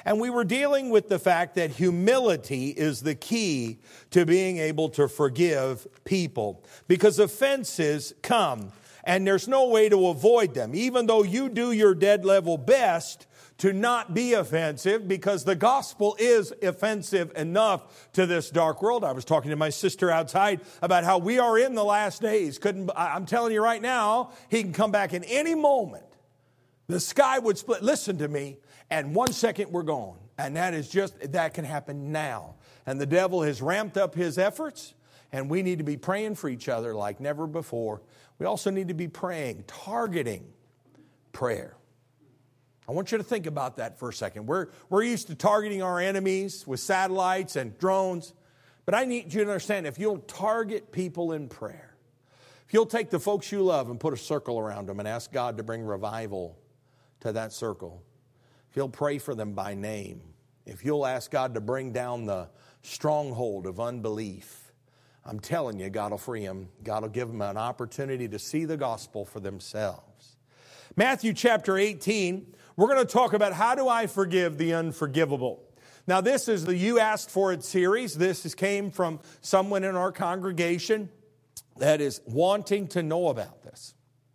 And we were dealing with the fact that humility is the key to being able to forgive people. Because offenses come, and there's no way to avoid them. Even though you do your dead level best to not be offensive, because the gospel is offensive enough to this dark world. I was talking to my sister outside about how we are in the last days. I'm telling you right now, he can come back in any moment. The sky would split. Listen to me. And 1 second we're gone. And that can happen now. And the devil has ramped up his efforts. And we need to be praying for each other like never before. We also need to be praying, targeting prayer. I want you to think about that for a second. We're used to targeting our enemies with satellites and drones. But I need you to understand, if you'll target people in prayer, if you'll take the folks you love and put a circle around them and ask God to bring revival to that circle, if you'll pray for them by name, if you'll ask God to bring down the stronghold of unbelief, I'm telling you, God will free them. God will give them an opportunity to see the gospel for themselves. Matthew chapter 18, we're going to talk about how do I forgive the unforgivable. Now, this is the You Asked For It series. This came from someone in our congregation that is wanting to know about this.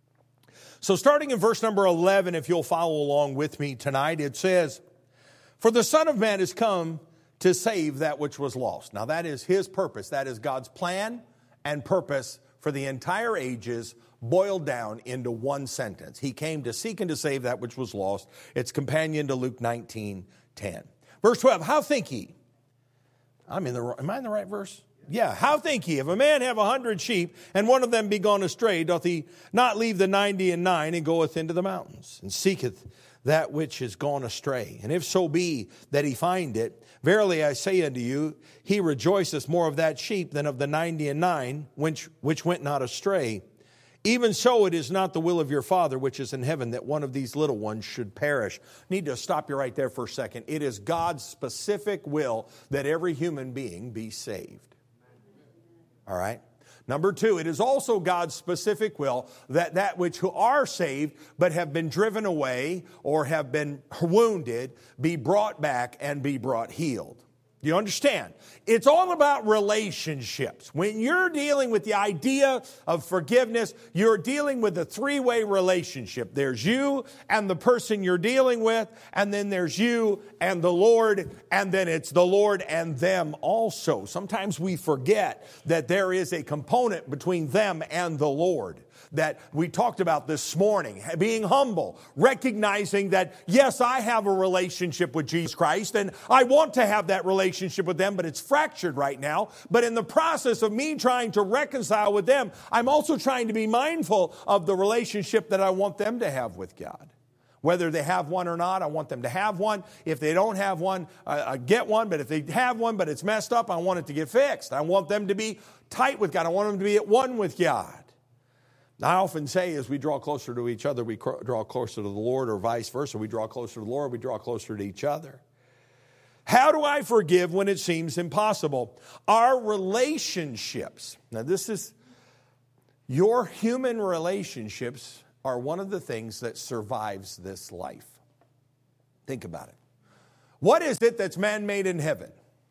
So starting in verse number 11, if you'll follow along with me tonight, it says, "For the Son of Man has come to save that which was lost." Now that is his purpose. That is God's plan and purpose for the entire ages, boiled down into one sentence. He came to seek and to save that which was lost. It's companion to Luke 19:10. Verse 12, "How think ye?" Am I in the right verse? Yeah. "How think ye, if a man have 100 sheep, and one of them be gone astray, doth he not leave the 99 and goeth into the mountains, and seeketh that which is gone astray? And if so be that he find it, verily I say unto you, he rejoiceth more of that sheep than of the 99 which went not astray. Even so, it is not the will of your Father which is in heaven that one of these little ones should perish." Need to stop you right there for a second. It is God's specific will that every human being be saved. All right. Number two, it is also God's specific will that which who are saved but have been driven away or have been wounded be brought back and be brought healed. You understand? It's all about relationships. When you're dealing with the idea of forgiveness, you're dealing with a three-way relationship. There's you and the person you're dealing with, and then there's you and the Lord, and then it's the Lord and them also. Sometimes we forget that there is a component between them and the Lord that we talked about this morning. Being humble, recognizing that, yes, I have a relationship with Jesus Christ, and I want to have that relationship with them, but it's fractured right now. But in the process of me trying to reconcile with them, I'm also trying to be mindful of the relationship that I want them to have with God. Whether they have one or not, I want them to have one. If they don't have one, I get one. But if they have one, but it's messed up, I want it to get fixed. I want them to be tight with God. I want them to be at one with God. I often say as we draw closer to each other, we draw closer to the Lord, or vice versa. We draw closer to the Lord, we draw closer to each other. How do I forgive when it seems impossible? Our relationships. Now this is, your human relationships are one of the things that survives this life. Think about it. What is it that's man-made in heaven?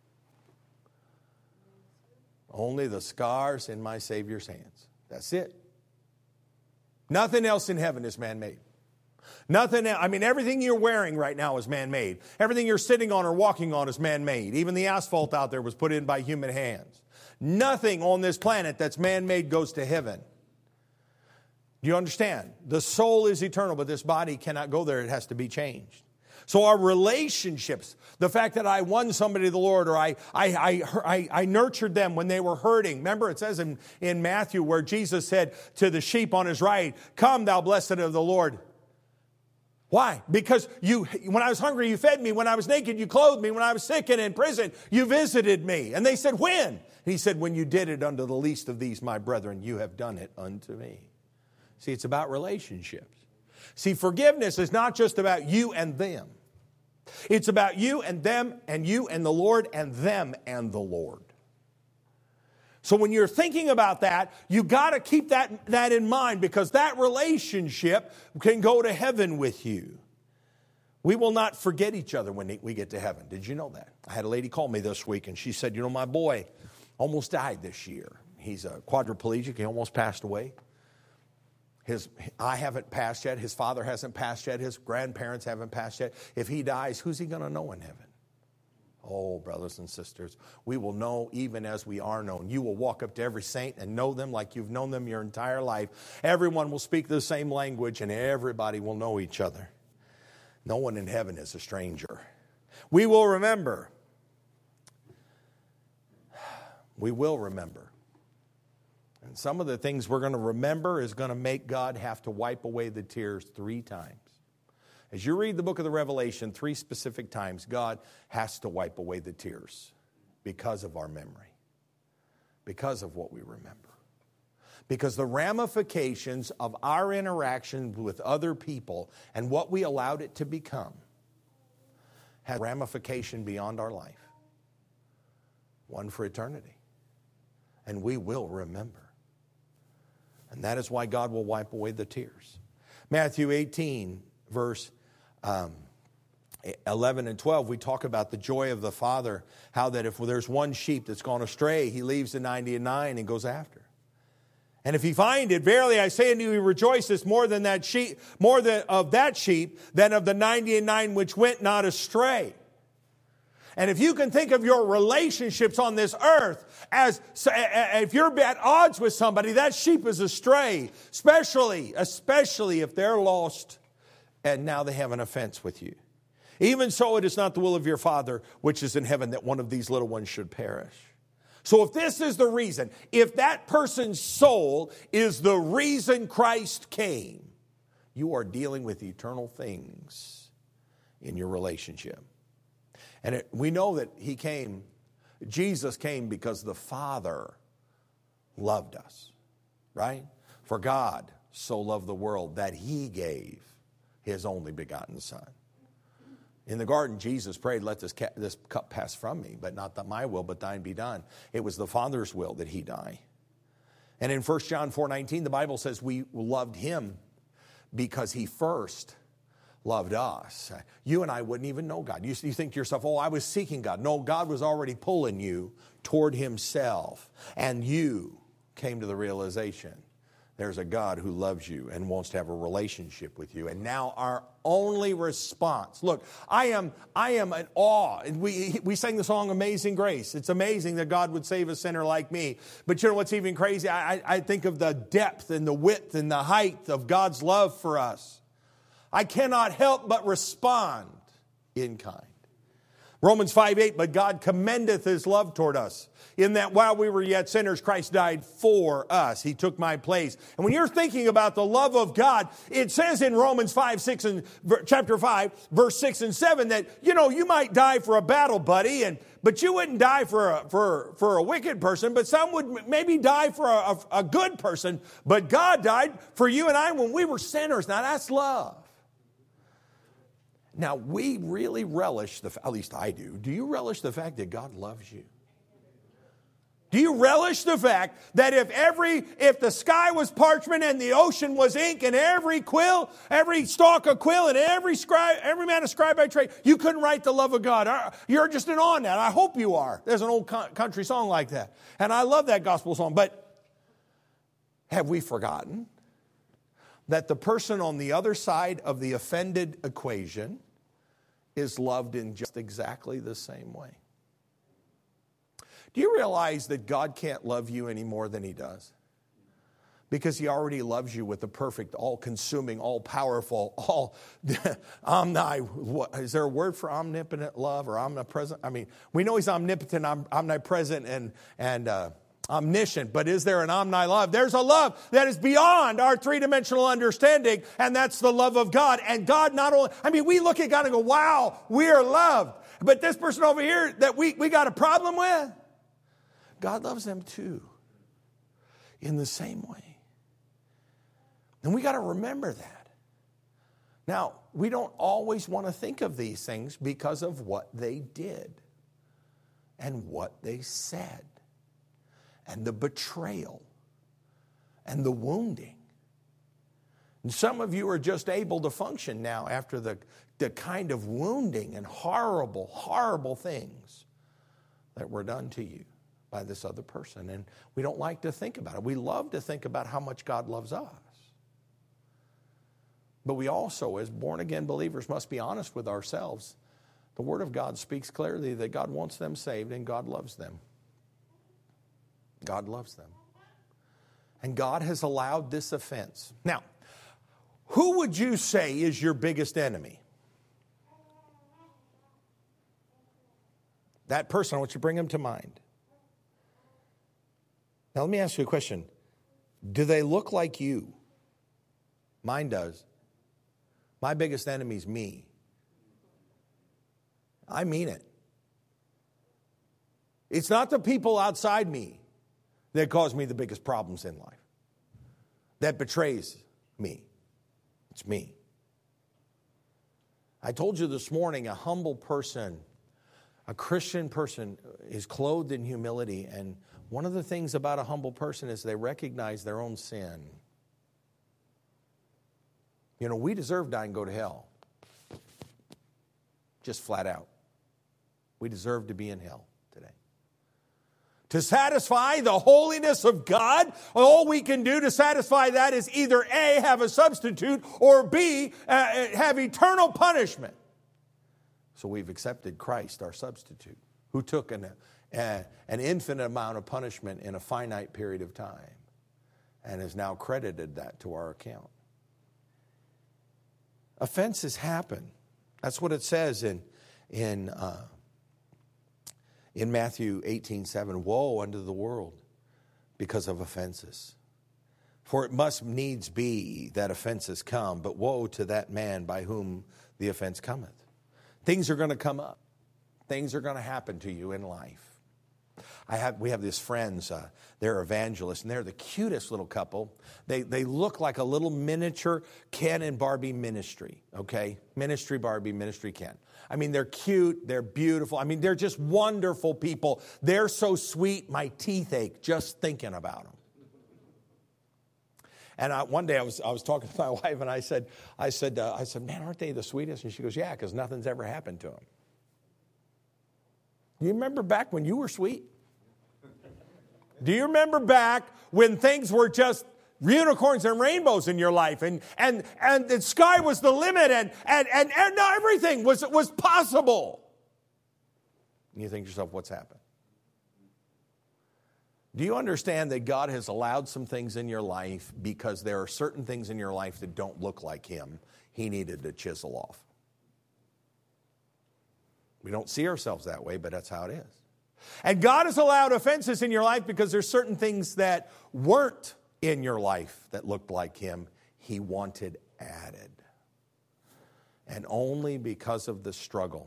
Only the scars in my Savior's hands. That's it. Nothing else in heaven is man-made. Nothing else. I mean, everything you're wearing right now is man-made. Everything you're sitting on or walking on is man-made. Even the asphalt out there was put in by human hands. Nothing on this planet that's man-made goes to heaven. Do you understand? The soul is eternal, but this body cannot go there. It has to be changed. So our relationships, the fact that I won somebody to the Lord, or I nurtured them when they were hurting. Remember, it says in Matthew where Jesus said to the sheep on his right, "Come, thou blessed of the Lord." Why? Because when I was hungry, you fed me. When I was naked, you clothed me. When I was sick and in prison, you visited me. And they said, "When?" And he said, "When you did it unto the least of these, my brethren, you have done it unto me." See, it's about relationships. See, forgiveness is not just about you and them. It's about you and them and you and the Lord and them and the Lord. So when you're thinking about that, you got to keep that in mind, because that relationship can go to heaven with you. We will not forget each other when we get to heaven. Did you know that? I had a lady call me this week, and she said, you know, my boy almost died this year. He's a quadriplegic. He almost passed away. I haven't passed yet. His father hasn't passed yet. His grandparents haven't passed yet. If he dies, who's he going to know in heaven? Oh, brothers and sisters, we will know even as we are known. You will walk up to every saint and know them like you've known them your entire life. Everyone will speak the same language, and everybody will know each other. No one in heaven is a stranger. We will remember. We will remember. And some of the things we're going to remember is going to make God have to wipe away the tears 3 times. As you read the book of the Revelation, 3 specific times, God has to wipe away the tears because of our memory, because of what we remember. Because the ramifications of our interaction with other people and what we allowed it to become has ramification beyond our life. One for eternity. And we will remember. And that is why God will wipe away the tears. Matthew 18, verse 11 and 12, we talk about the joy of the Father, how that if there's one sheep that's gone astray, he leaves the 99 and goes after. And if he find it, verily I say unto you, he rejoices more than that sheep, of that sheep than of the 99 which went not astray. And if you can think of your relationships on this earth as if you're at odds with somebody, that sheep is astray, especially if they're lost and now they have an offense with you. Even so, it is not the will of your Father which is in heaven that one of these little ones should perish. So if this is the reason, if that person's soul is the reason Christ came, you are dealing with eternal things in your relationship. And we know that Jesus came because the Father loved us, right? For God so loved the world that he gave his only begotten Son. In the garden, Jesus prayed, let this cup pass from me, but not that my will, but thine be done. It was the Father's will that he die. And in 1 John 4:19, the Bible says we loved him because he first loved us. You and I wouldn't even know God. You think to yourself, oh, I was seeking God. No, God was already pulling you toward himself. And you came to the realization there's a God who loves you and wants to have a relationship with you. And now our only response. Look, I am in awe. We sang the song Amazing Grace. It's amazing that God would save a sinner like me. But you know what's even crazy? I think of the depth and the width and the height of God's love for us. I cannot help but respond in kind. Romans 5:8, but God commendeth his love toward us, in that while we were yet sinners, Christ died for us. He took my place. And when you're thinking about the love of God, it says in Romans 5:6 and chapter 5, verse 6 and 7, that, you know, you might die for a battle buddy, but you wouldn't die for a wicked person, but some would maybe die for a good person. But God died for you and I when we were sinners. Now that's love. Now, we really relish at least I do. Do you relish the fact that God loves you? Do you relish the fact that if the sky was parchment and the ocean was ink and every stalk of quill and every man a scribe by trade, you couldn't write the love of God? You're just in awe now. I hope you are. There's an old country song like that. And I love that gospel song. But have we forgotten that the person on the other side of the offended equation is loved in just exactly the same way? Do you realize that God can't love you any more than he does? Because he already loves you with the perfect, all-consuming, all-powerful, is there a word for omnipotent love or omnipresent? I mean, we know he's omnipotent, omnipresent, and omniscient, but is there an omni-love? There's a love that is beyond our three-dimensional understanding, and that's the love of God. And God not only, we look at God and go, wow, we are loved. But this person over here that we got a problem with, God loves them too, in the same way. And we got to remember that. Now, we don't always want to think of these things because of what they did and what they said, and the betrayal, and the wounding. And some of you are just able to function now after the kind of wounding and horrible, horrible things that were done to you by this other person. And we don't like to think about it. We love to think about how much God loves us. But we also, as born-again believers, must be honest with ourselves. The Word of God speaks clearly that God wants them saved and God loves them. God loves them. And God has allowed this offense. Now, who would you say is your biggest enemy? That person, I want you to bring him to mind. Now, let me ask you a question. Do they look like you? Mine does. My biggest enemy is me. I mean it. It's not the people outside me that cause me the biggest problems in life, that betrays me. It's me. I told you this morning, a humble person, a Christian person, is clothed in humility. And one of the things about a humble person is they recognize their own sin. You know, we deserve to die and go to hell. Just flat out. We deserve to be in hell today. To satisfy the holiness of God, all we can do to satisfy that is either A, have a substitute, or B, have eternal punishment. So we've accepted Christ, our substitute, who took an infinite amount of punishment in a finite period of time and has now credited that to our account. Offenses happen. That's what it says in Matthew 18:7, woe unto the world because of offenses. For it must needs be that offenses come, but woe to that man by whom the offense cometh. Things are going to come up. Things are going to happen to you in life. We have these friends, they're evangelists, and they're the cutest little couple. They look like a little miniature Ken and Barbie ministry, okay? Ministry Barbie, ministry Ken. I mean, they're cute, they're beautiful. I mean, they're just wonderful people. They're so sweet, my teeth ache just thinking about them. And one day I was talking to my wife, and I said, man, aren't they the sweetest? And she goes, yeah, because nothing's ever happened to them. Do you remember back when you were sweet? Do you remember back when things were just unicorns and rainbows in your life, and the sky was the limit, and everything was possible? And you think to yourself, what's happened? Do you understand that God has allowed some things in your life because there are certain things in your life that don't look like Him? He needed to chisel off. We don't see ourselves that way, but that's how it is. And God has allowed offenses in your life because there's certain things that weren't in your life that looked like Him. He wanted added. And only because of the struggle.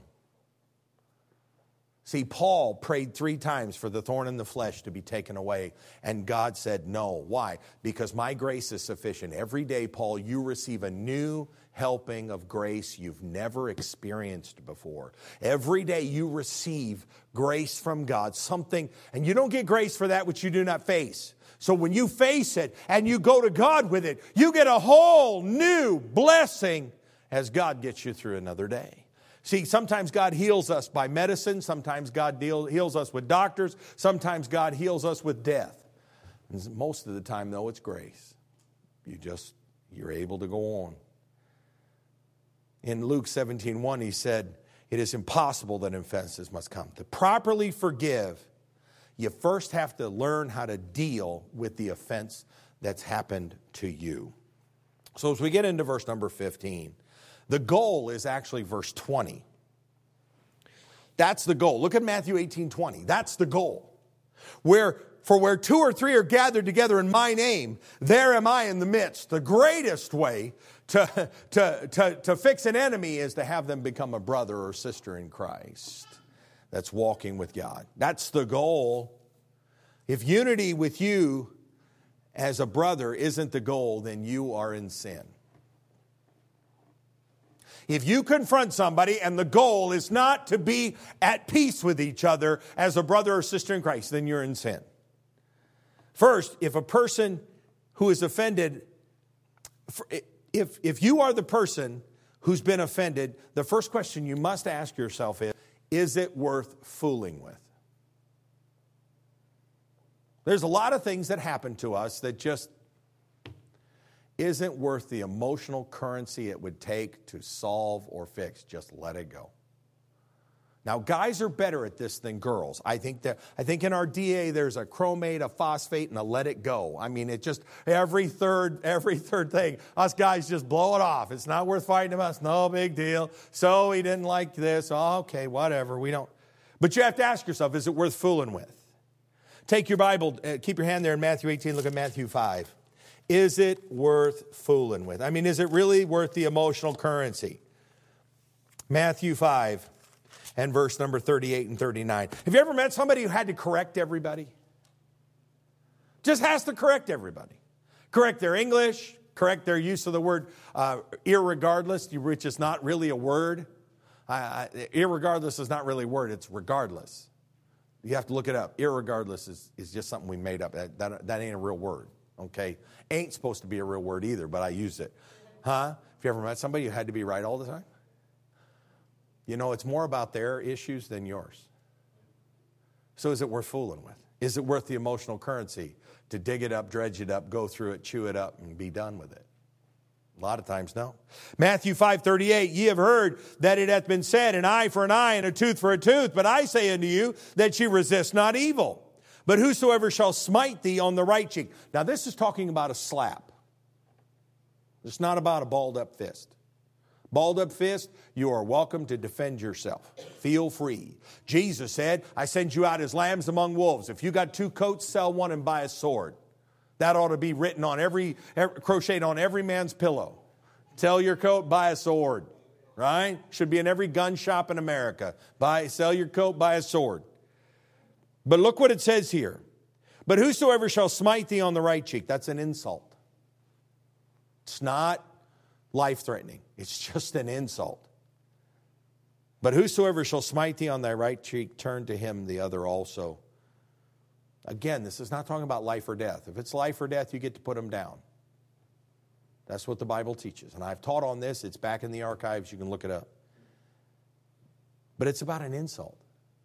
See, Paul prayed 3 times for the thorn in the flesh to be taken away. And God said no. Why? Because my grace is sufficient. Every day, Paul, you receive a new helping of grace you've never experienced before. Every day you receive grace from God. Something, and you don't get grace for that which you do not face. So when you face it and you go to God with it, you get a whole new blessing as God gets you through another day. See, sometimes God heals us by medicine. Sometimes God heals us with doctors. Sometimes God heals us with death. And most of the time, though, it's grace. You're able to go on. In Luke 17:1, he said, it is impossible that offenses must come. To properly forgive, you first have to learn how to deal with the offense that's happened to you. So as we get into verse number 15, the goal is actually verse 20. That's the goal. Look at Matthew 18:20. That's the goal. Where 2 or 3 are gathered together in my name, there am I in the midst. The greatest way to fix an enemy is to have them become a brother or sister in Christ that's walking with God. That's the goal. If unity with you as a brother isn't the goal, then you are in sin. If you confront somebody and the goal is not to be at peace with each other as a brother or sister in Christ, then you're in sin. First, if a person who is offended, if you are the person who's been offended, the first question you must ask yourself is it worth fooling with? There's a lot of things that happen to us that just isn't worth the emotional currency it would take to solve or fix. Just let it go. Now, guys are better at this than girls. I think in our DA there's a chromate, a phosphate, and a let it go. I mean, it just every third thing. Us guys just blow it off. It's not worth fighting about. It's no big deal. So he didn't like this. Oh, okay, whatever. We don't. But you have to ask yourself, is it worth fooling with? Take your Bible, keep your hand there in Matthew 18, look at Matthew 5. Is it worth fooling with? I mean, is it really worth the emotional currency? Matthew 5 and verse number 38 and 39. Have you ever met somebody who had to correct everybody? Just has to correct everybody. Correct their English, correct their use of the word irregardless, which is not really a word. Irregardless is not really a word, it's regardless. You have to look it up. Irregardless is just something we made up. That ain't a real word, okay? Ain't supposed to be a real word either, but I use it. Huh? Have you ever met somebody who had to be right all the time? You know, it's more about their issues than yours. So is it worth fooling with? Is it worth the emotional currency to dig it up, dredge it up, go through it, chew it up, and be done with it? A lot of times, no. Matthew 5:38, ye have heard that it hath been said, an eye for an eye and a tooth for a tooth. But I say unto you that ye resist not evil. But whosoever shall smite thee on the right cheek. Now this is talking about a slap. It's not about a balled up fist. Balled up fist, you are welcome to defend yourself. Feel free. Jesus said, I send you out as lambs among wolves. If you got 2 coats, sell one and buy a sword. That ought to be written on crocheted on every man's pillow. Sell your coat, buy a sword. Right? Should be in every gun shop in America. Sell your coat, buy a sword. But look what it says here. But whosoever shall smite thee on the right cheek, that's an insult. It's not life-threatening. It's just an insult. But whosoever shall smite thee on thy right cheek, turn to him the other also. Again, this is not talking about life or death. If it's life or death, you get to put them down. That's what the Bible teaches. And I've taught on this. It's back in the archives. You can look it up. But it's about an insult.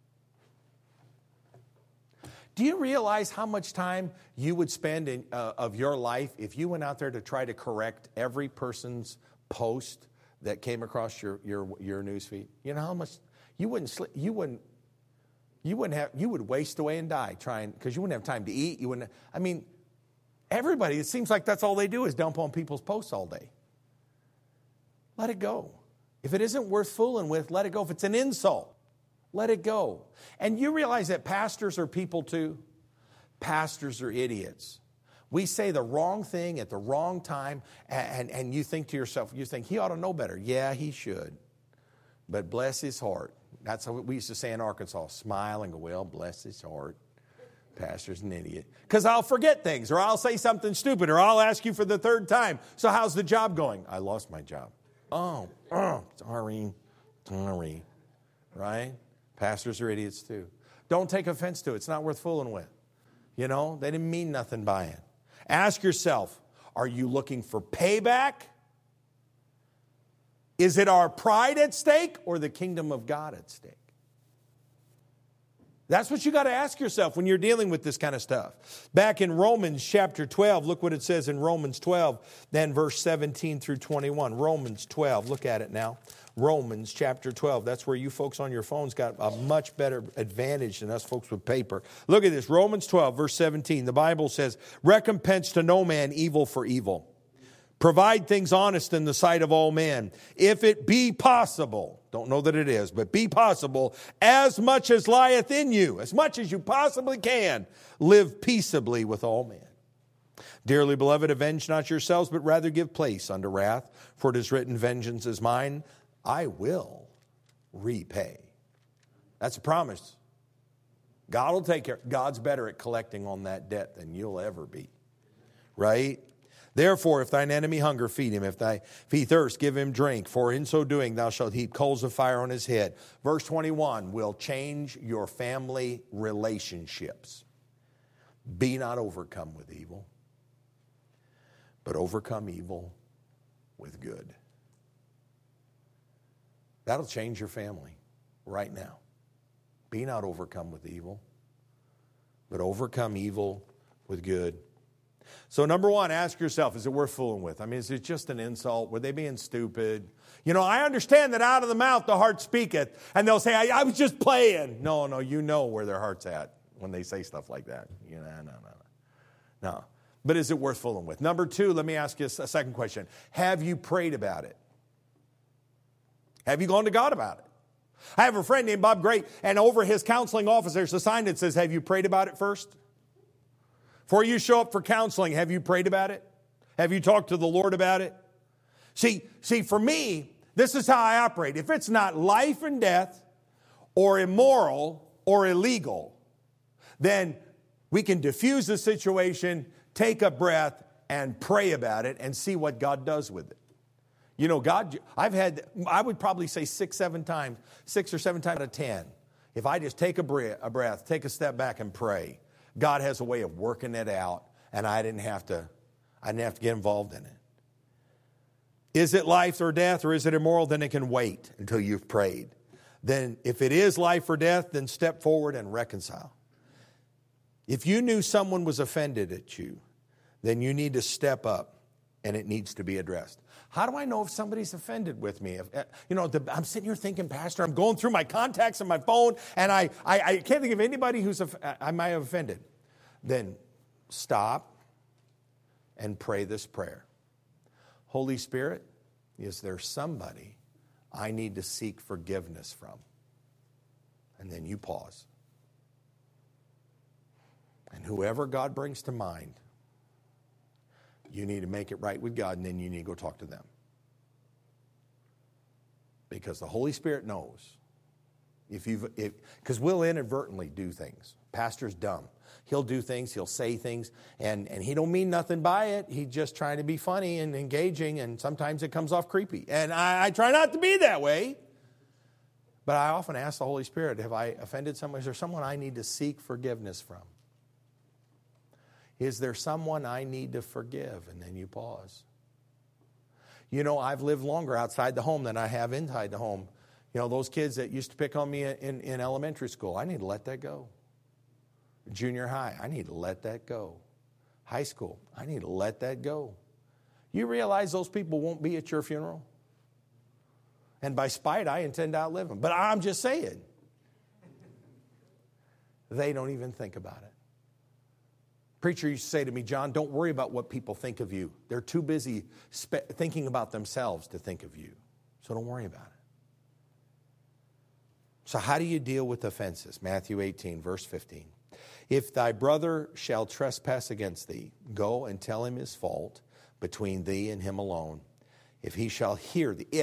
Do you realize how much time you would spend of your life if you went out there to try to correct every person's post that came across your news feed? You know how much you wouldn't sleep, you would waste away and die trying, because you wouldn't have time to eat. Everybody, it seems like that's all they do is dump on people's posts all day. Let it go. If it isn't worth fooling with, let it go. If it's an insult, let it go. And you realize that pastors are people too? Pastors are idiots. We say the wrong thing at the wrong time, and you think to yourself, he ought to know better. Yeah, he should. But bless his heart. That's what we used to say in Arkansas. Smile and go, well, bless his heart. Pastor's an idiot. Because I'll forget things, or I'll say something stupid, or I'll ask you for the 3rd time. So how's the job going? I lost my job. Oh, sorry. Right? Pastors are idiots too. Don't take offense to it. It's not worth fooling with. You know, they didn't mean nothing by it. Ask yourself, are you looking for payback? Is it our pride at stake or the kingdom of God at stake? That's what you got to ask yourself when you're dealing with this kind of stuff. Back in Romans chapter 12, look what it says in Romans 12, then verse 17 through 21. Romans 12, look at it now. Romans chapter 12. That's where you folks on your phones got a much better advantage than us folks with paper. Look at this. Romans 12, verse 17. The Bible says, recompense to no man evil for evil. Provide things honest in the sight of all men. If it be possible, don't know that it is, but be possible, as much as lieth in you, as much as you possibly can, live peaceably with all men. Dearly beloved, avenge not yourselves, but rather give place unto wrath. For it is written, vengeance is mine, I will repay. That's a promise. God will take care. God's better at collecting on that debt than you'll ever be. Right? Therefore, if thine enemy hunger, feed him. If he thirst, give him drink. For in so doing, thou shalt heap coals of fire on his head. Verse 21 will change your family relationships. Be not overcome with evil, but overcome evil with good. That'll change your family right now. Be not overcome with evil, but overcome evil with good. So number one, ask yourself, is it worth fooling with? I mean, is it just an insult? Were they being stupid? You know, I understand that out of the mouth the heart speaketh. And they'll say, I was just playing. No, you know where their heart's at when they say stuff like that. You know, no. But is it worth fooling with? Number two, let me ask you a second question. Have you prayed about it? Have you gone to God about it? I have a friend named Bob Gray, and over his counseling office there's a sign that says, have you prayed about it first? Before you show up for counseling, have you prayed about it? Have you talked to the Lord about it? See, for me, this is how I operate. If it's not life and death or immoral or illegal, then we can diffuse the situation, take a breath, and pray about it and see what God does with it. You know, God, I would probably say 6 or 7 times out of 10, if I just take a breath, take a step back and pray, God has a way of working it out, and I didn't have to get involved in it. Is it life or death, or is it immoral? Then it can wait until you've prayed. Then if it is life or death, then step forward and reconcile. If you knew someone was offended at you, then you need to step up, and it needs to be addressed. How do I know if somebody's offended with me? I'm sitting here thinking, Pastor, I'm going through my contacts on my phone, and I can't think of anybody I might have offended. Then stop and pray this prayer. Holy Spirit, is there somebody I need to seek forgiveness from? And then you pause. And whoever God brings to mind, you need to make it right with God, and then you need to go talk to them. Because the Holy Spirit knows. Because we'll inadvertently do things. Pastor's dumb. He'll do things, he'll say things, and he don't mean nothing by it. He's just trying to be funny and engaging, and sometimes it comes off creepy. And I try not to be that way. But I often ask the Holy Spirit, have I offended someone? Is there someone I need to seek forgiveness from? Is there someone I need to forgive? And then you pause. You know, I've lived longer outside the home than I have inside the home. You know, those kids that used to pick on me in elementary school, I need to let that go. Junior high, I need to let that go. High school, I need to let that go. You realize those people won't be at your funeral? And by spite, I intend to outlive them. But I'm just saying, they don't even think about it. Preacher used to say to me, John, don't worry about what people think of you. They're too busy thinking about themselves to think of you. So don't worry about it. So how do you deal with offenses? Matthew 18, verse 15. If thy brother shall trespass against thee, go and tell him his fault between thee and him alone. If he shall hear thee,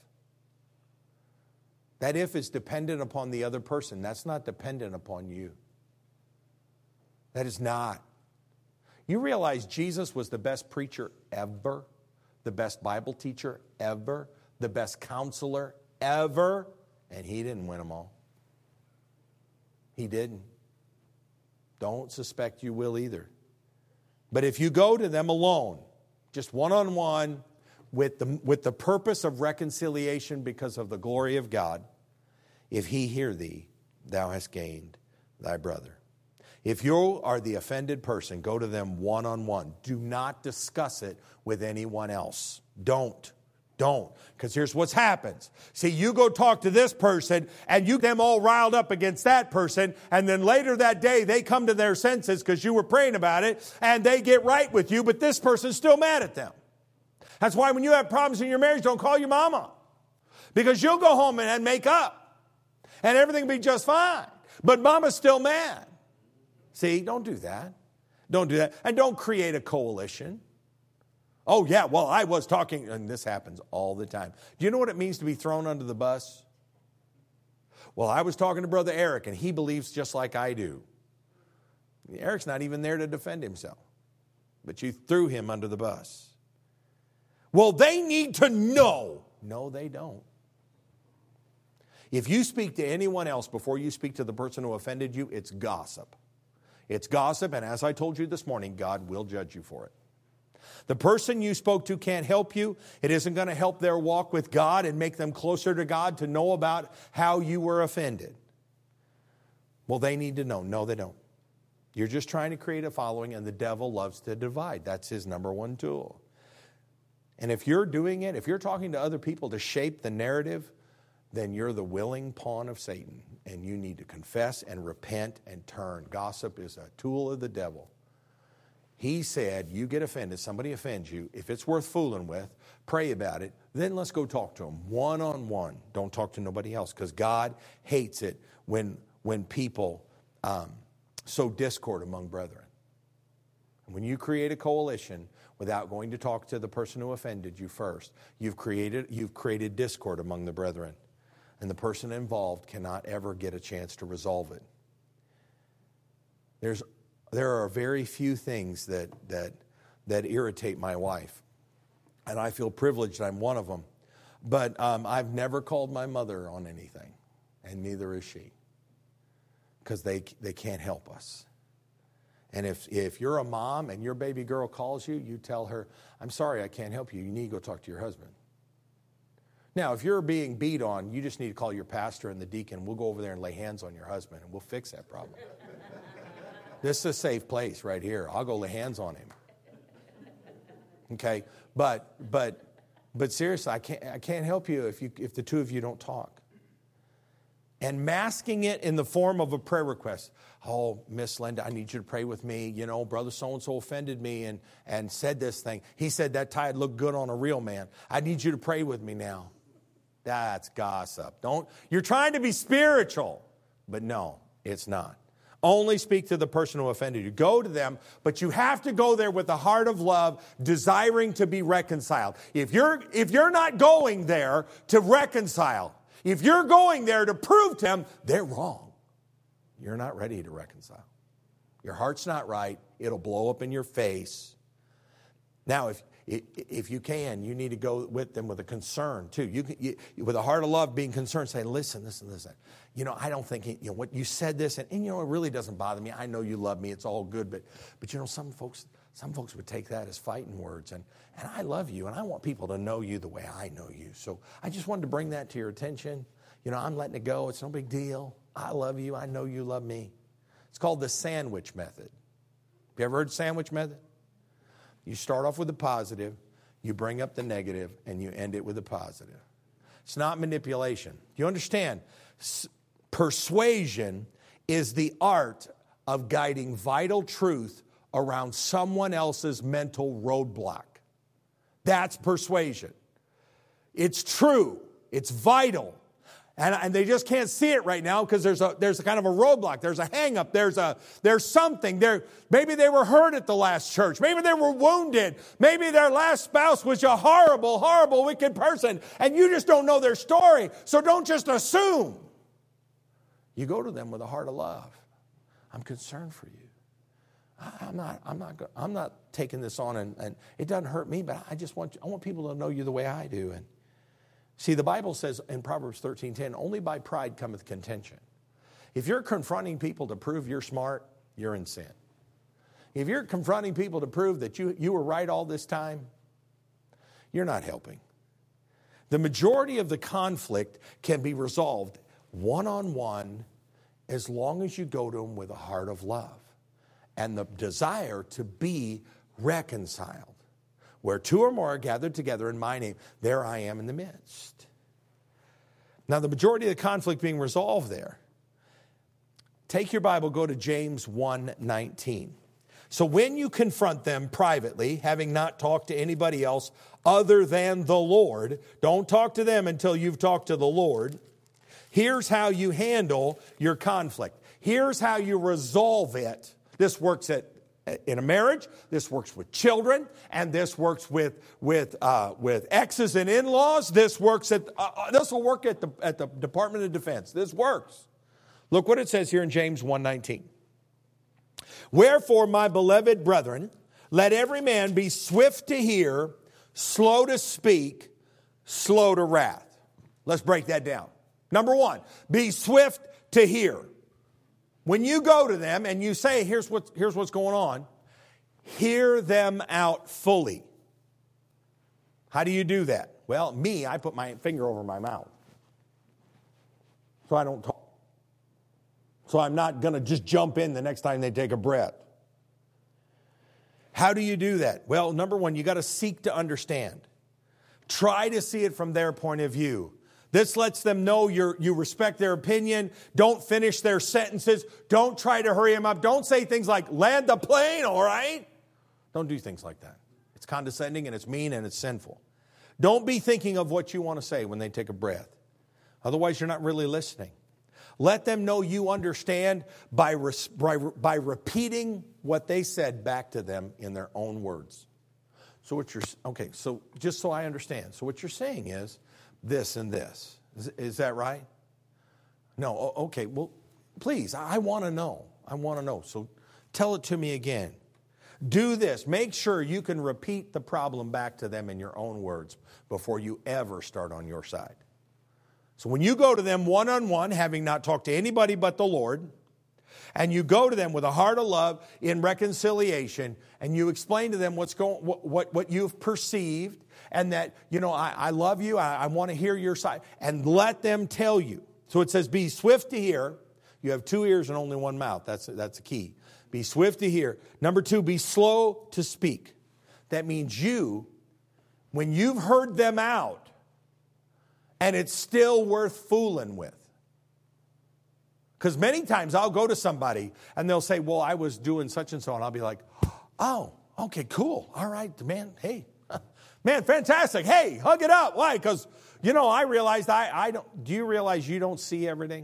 that if is dependent upon the other person. That's not dependent upon you. That is not. You realize Jesus was the best preacher ever, the best Bible teacher ever, the best counselor ever, and he didn't win them all. He didn't. Don't suspect you will either. But if you go to them alone, just one-on-one, with the purpose of reconciliation because of the glory of God, if he hear thee, thou hast gained thy brother. If you are the offended person, go to them one-on-one. Do not discuss it with anyone else. Don't. Because here's what happens. See, you go talk to this person, and you get them all riled up against that person, and then later that day, they come to their senses because you were praying about it, and they get right with you, but this person's still mad at them. That's why when you have problems in your marriage, don't call your mama. Because you'll go home and make up, and everything will be just fine. But mama's still mad. See, don't do that. Don't do that. And don't create a coalition. Oh, yeah, well, I was talking, and this happens all the time. Do you know what it means to be thrown under the bus? Well, I was talking to Brother Eric, and he believes just like I do. Eric's not even there to defend himself. But you threw him under the bus. Well, they need to know. No, they don't. If you speak to anyone else before you speak to the person who offended you, it's gossip. It's gossip, and as I told you this morning, God will judge you for it. The person you spoke to can't help you. It isn't going to help their walk with God and make them closer to God to know about how you were offended. Well, they need to know. No, they don't. You're just trying to create a following, and the devil loves to divide. That's his number one tool. And if you're doing it, if you're talking to other people to shape the narrative, then you're the willing pawn of Satan, and you need to confess and repent and turn. Gossip is a tool of the devil. He said, you get offended, somebody offends you, if it's worth fooling with, pray about it, then let's go talk to them one-on-one. Don't talk to nobody else, because God hates it when people sow discord among brethren. When you create a coalition without going to talk to the person who offended you first, you've created discord among the brethren. And the person involved cannot ever get a chance to resolve it. There are very few things that irritate my wife. And I feel privileged I'm one of them. But I've never called my mother on anything. And neither is she. Because they can't help us. And if you're a mom and your baby girl calls you, you tell her, I'm sorry, I can't help you. You need to go talk to your husband. Now, if you're being beat on, you just need to call your pastor and the deacon. We'll go over there and lay hands on your husband, and we'll fix that problem. This is a safe place right here. I'll go lay hands on him. Okay, but seriously, I can't help you if the two of you don't talk. And masking it in the form of a prayer request. Oh, Miss Linda, I need you to pray with me. You know, brother so-and-so offended me and said this thing. He said that tie looked good on a real man. I need you to pray with me now. That's gossip. You're trying to be spiritual. But no, it's not. Only speak to the person who offended you. Go to them, but you have to go there with a heart of love, desiring to be reconciled. If you're not going there to reconcile, if you're going there to prove to them they're wrong, you're not ready to reconcile. Your heart's not right. It'll blow up in your face. Now, if you can, you need to go with them with a concern too. You with a heart of love, being concerned, say, listen. You know, I don't think what you said this, and you know, it really doesn't bother me. I know you love me. It's all good, but you know, some folks would take that as fighting words, and I love you, and I want people to know you the way I know you. So I just wanted to bring that to your attention. You know, I'm letting it go. It's no big deal. I love you. I know you love me. It's called the sandwich method. Have you ever heard the sandwich method? You start off with the positive, you bring up the negative, and you end it with the positive. It's not manipulation. You understand? Persuasion is the art of guiding vital truth around someone else's mental roadblock. That's persuasion. It's true. It's vital. And they just can't see it right now because there's a kind of a roadblock. There's a hang up. There's something there. Maybe they were hurt at the last church. Maybe they were wounded. Maybe their last spouse was a horrible, horrible, wicked person. And you just don't know their story. So don't just assume. You go to them with a heart of love. I'm concerned for you. I'm not taking this on, and it doesn't hurt me, but I want people to know you the way I do. And see, the Bible says in Proverbs 13:10, only by pride cometh contention. If you're confronting people to prove you're smart, you're in sin. If you're confronting people to prove that you were right all this time, you're not helping. The majority of the conflict can be resolved one-on-one as long as you go to them with a heart of love and the desire to be reconciled. Where two or more are gathered together in my name, there I am in the midst. Now, the majority of the conflict being resolved there. Take your Bible, go to James 1:19. So when you confront them privately, having not talked to anybody else other than the Lord, don't talk to them until you've talked to the Lord. Here's how you handle your conflict. Here's how you resolve it. This works in a marriage, this works with children, and this works with exes and in-laws. This will work at the Department of Defense. This works. Look what it says here in James 1:19. Wherefore, my beloved brethren, let every man be swift to hear, slow to speak, slow to wrath. Let's break that down. Number one, be swift to hear. When you go to them and you say, here's what's going on, Hear them out fully. How do you do that? Well, I put my finger over my mouth, so I don't talk. So I'm not going to just jump in the next time they take a breath. How do you do that? Well, number one, you got to seek to understand. Try to see it from their point of view. This lets them know you respect their opinion. Don't finish their sentences. Don't try to hurry them up. Don't say things like, land the plane, all right? Don't do things like that. It's condescending and it's mean and it's sinful. Don't be thinking of what you want to say when they take a breath. Otherwise, you're not really listening. Let them know you understand by repeating what they said back to them in their own words. So just so I understand. So what you're saying is this and this. Is that right? No, okay. Well, please, I want to know. I want to know. So tell it to me again. Do this. Make sure you can repeat the problem back to them in your own words before you ever start on your side. So when you go to them one-on-one, having not talked to anybody but the Lord, and you go to them with a heart of love in reconciliation, and you explain to them what you've perceived, and that, I love you, I want to hear your side, and let them tell you. So it says, be swift to hear. You have 2 ears and only one mouth. That's the key. Be swift to hear. Number 2, be slow to speak. That means when you've heard them out, and it's still worth fooling with. Because many times I'll go to somebody and they'll say, well, I was doing such and so, and I'll be like, oh, okay, cool. All right, man, hey, man, fantastic. Hey, hug it up. Why? Because, I realized I don't. Do you realize you don't see everything?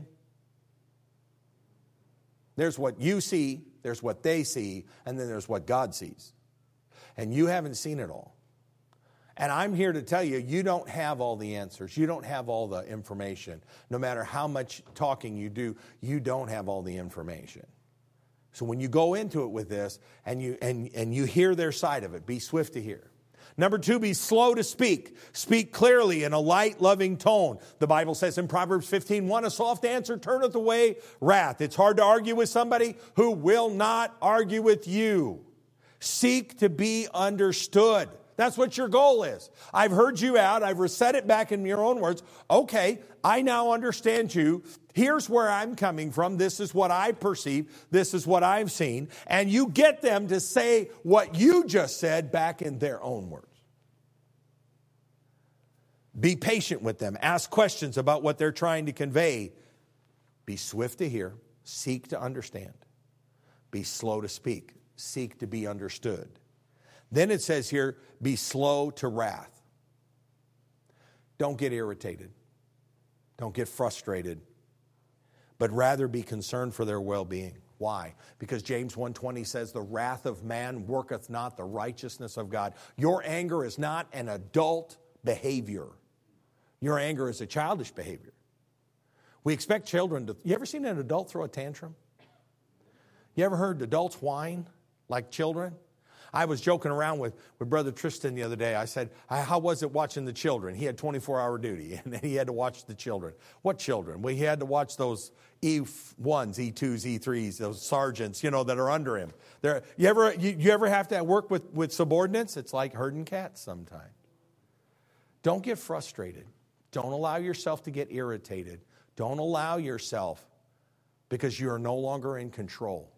There's what you see, there's what they see, and then there's what God sees. And you haven't seen it all. And I'm here to tell you, you don't have all the answers. You don't have all the information. No matter how much talking you do, you don't have all the information. So when you go into it with this and you hear their side of it, be swift to hear. Number 2, be slow to speak. Speak clearly in a light, loving tone. The Bible says in Proverbs 15:1, a soft answer turneth away wrath. It's hard to argue with somebody who will not argue with you. Seek to be understood. That's what your goal is. I've heard you out. I've said it back in your own words. Okay, I now understand you. Here's where I'm coming from. This is what I perceive. This is what I've seen. And you get them to say what you just said back in their own words. Be patient with them. Ask questions about what they're trying to convey. Be swift to hear. Seek to understand. Be slow to speak. Seek to be understood. Then it says here, be slow to wrath. Don't get irritated. Don't get frustrated. But rather be concerned for their well-being. Why? Because James 1:20 says, the wrath of man worketh not the righteousness of God. Your anger is not an adult behavior. Your anger is a childish behavior. We expect children to... You ever seen an adult throw a tantrum? You ever heard adults whine like children? I was joking around with Brother Tristan the other day. I said, how was it watching the children? He had 24-hour duty, and he had to watch the children. What children? Well, he had to watch those E1s, E2s, E3s, those sergeants, that are under him. You ever have to work with subordinates? It's like herding cats sometimes. Don't get frustrated. Don't allow yourself to get irritated. Don't allow yourself, because you are no longer in control.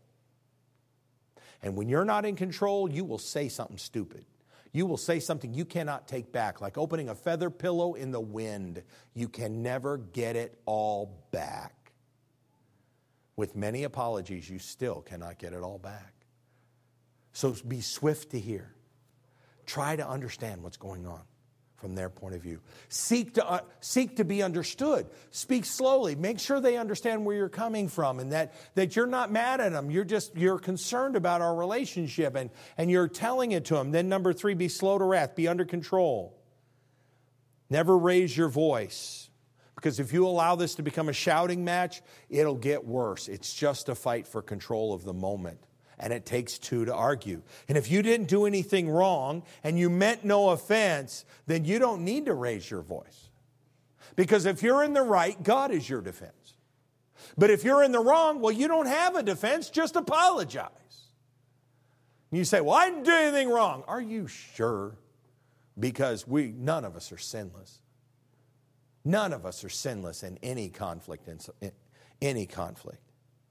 And when you're not in control, you will say something stupid. You will say something you cannot take back, like opening a feather pillow in the wind. You can never get it all back. With many apologies, you still cannot get it all back. So be swift to hear. Try to understand what's going on from their point of view. Seek to be understood. Speak slowly. Make sure they understand where you're coming from, and that you're not mad at them. You're concerned about our relationship, and you're telling it to them. Then number 3, be slow to wrath. Be under control. Never raise your voice, because if you allow this to become a shouting match, it'll get worse. It's just a fight for control of the moment. And it takes 2 to argue. And if you didn't do anything wrong and you meant no offense, then you don't need to raise your voice. Because if you're in the right, God is your defense. But if you're in the wrong, well, you don't have a defense, just apologize. You say, well, I didn't do anything wrong. Are you sure? Because none of us are sinless. None of us are sinless in any conflict. In any conflict.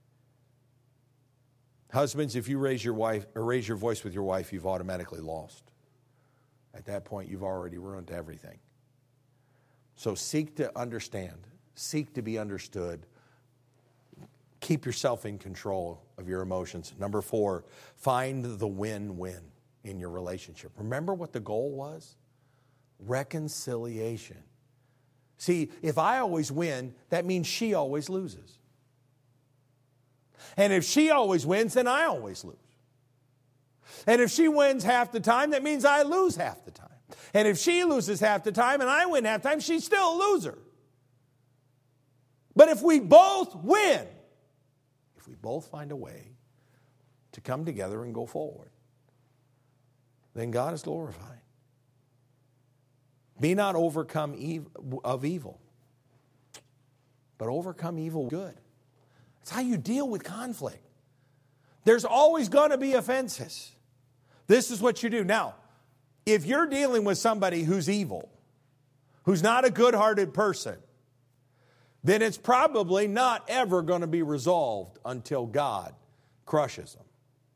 Husbands, if you raise your voice with your wife, you've automatically lost. At that point, you've already ruined everything. So seek to understand. Seek to be understood. Keep yourself in control of your emotions. Number 4, find the win-win in your relationship. Remember what the goal was? Reconciliation. See, if I always win, that means she always loses. And if she always wins, then I always lose. And if she wins half the time, that means I lose half the time. And if she loses half the time and I win half the time, she's still a loser. But if we both win, if we both find a way to come together and go forward, then God is glorified. Be not overcome of evil, but overcome evil with good. That's how you deal with conflict. There's always going to be offenses. This is what you do. Now, if you're dealing with somebody who's evil, who's not a good-hearted person, then it's probably not ever going to be resolved until God crushes them.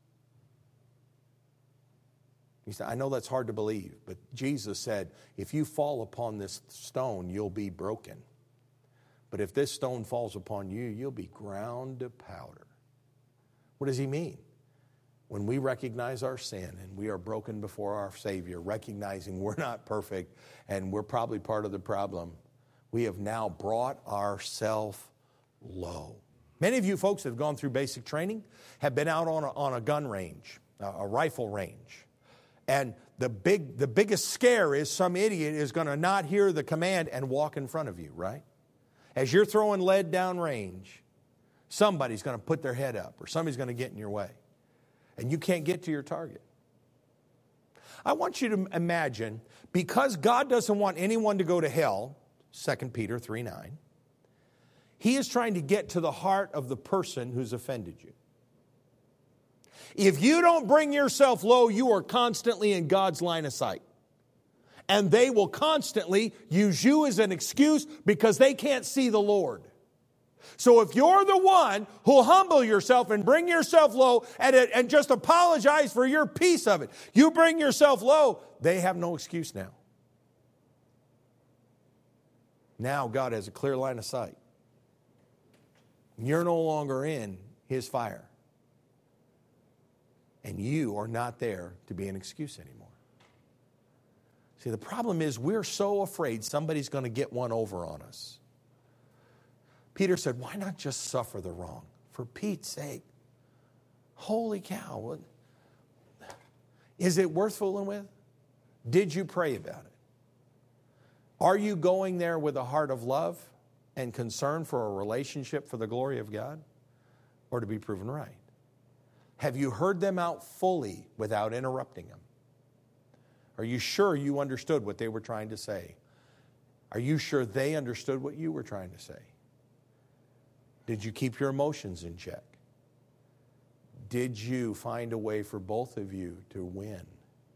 He said, I know that's hard to believe, but Jesus said, if you fall upon this stone, you'll be broken. But if this stone falls upon you, you'll be ground to powder. What does he mean? When we recognize our sin and we are broken before our Savior, recognizing we're not perfect and we're probably part of the problem, we have now brought ourselves low. Many of you folks that have gone through basic training have been out on a gun range, a rifle range. And the biggest scare is some idiot is going to not hear the command and walk in front of you, right? As you're throwing lead down range, somebody's going to put their head up or somebody's going to get in your way. And you can't get to your target. I want you to imagine, because God doesn't want anyone to go to hell, 2 Peter 3:9, he is trying to get to the heart of the person who's offended you. If you don't bring yourself low, you are constantly in God's line of sight. And they will constantly use you as an excuse because they can't see the Lord. So if you're the one who'll humble yourself and bring yourself low and just apologize for your piece of it, you bring yourself low, they have no excuse now. Now God has a clear line of sight. You're no longer in his fire. And you are not there to be an excuse anymore. See, the problem is we're so afraid somebody's going to get one over on us. Peter said, why not just suffer the wrong? For Pete's sake. Holy cow. Is it worth fooling with? Did you pray about it? Are you going there with a heart of love and concern for a relationship for the glory of God? Or to be proven right? Have you heard them out fully without interrupting them? Are you sure you understood what they were trying to say? Are you sure they understood what you were trying to say? Did you keep your emotions in check? Did you find a way for both of you to win?